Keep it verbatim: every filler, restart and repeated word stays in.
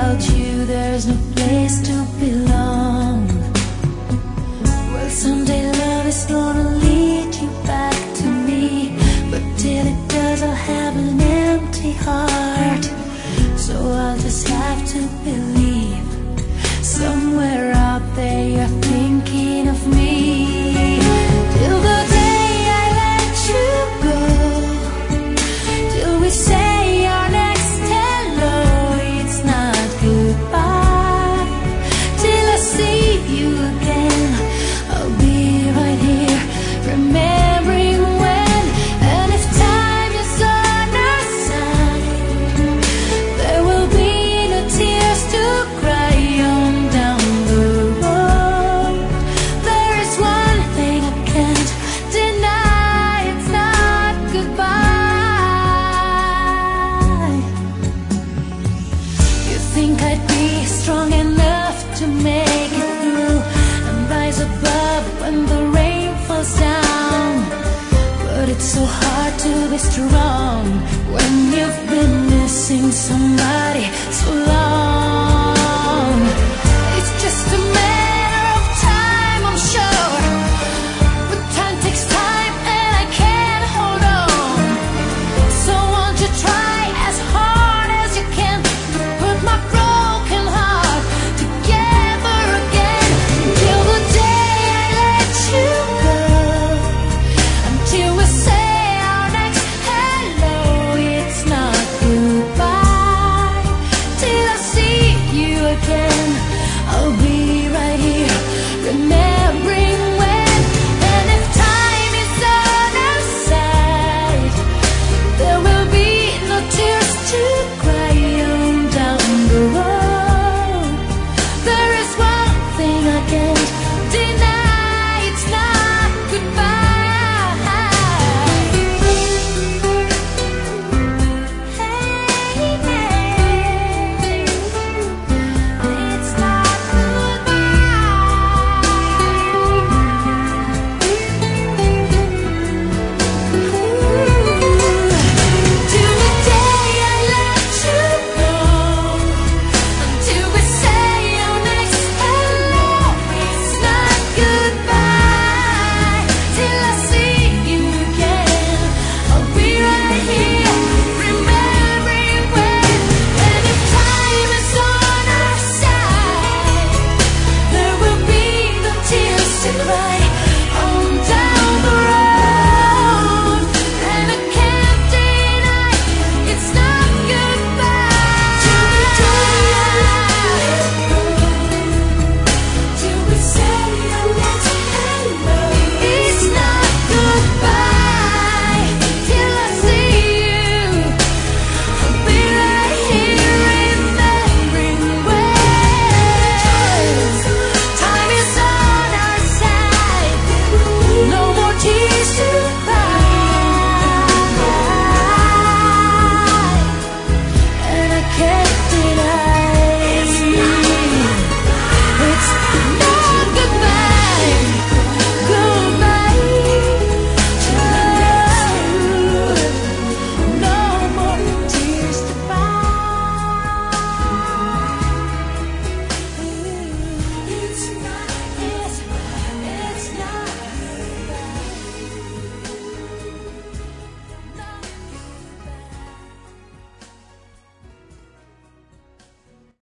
without you there's no place to belong. Well, someday love is gonna lead you back to me, but till it does I'll have an empty heart. So I'll just have to believe somewhere out there you're thinking of me. Till the day I let you go, till we say our next hello, it's not goodbye. Till I see you again, I'll be right here, remembering when. And if time is on our side, there will be no tears to cry on down the road. There is one thing I can't deny, it's not goodbye. You think I'd be strong enough to make it through and rise above when the rain falls down, but it's so hard to be strong when you've been missing somebody so long. It's just a matter of time, I'm sure, but time takes time and I can't hold on. So won't you try as hard as you can to put my broken heart together again. Till the day I let you go, until we say our next hello, it's not goodbye. Till I see you again, I'll be right here, remembering when. And if time is on our side, there will be no tears to cry on down the road. There is one thing I can't deny, it's not goodbye. Hey, hey, it's not goodbye. Till the day I let you go, until we say our next hello, it's not goodbye. Till I see you again, I'll be right here, remembering when. And if time is on our side, there will be no tears to cry on down the road. And I can't deny, it's not goodbye. Till the day I let go, till we say our next hello, it's not goodbye. Till I see you, I'll be right here, remembering when. Time is on our side, no more tears to cry, and I can't deny.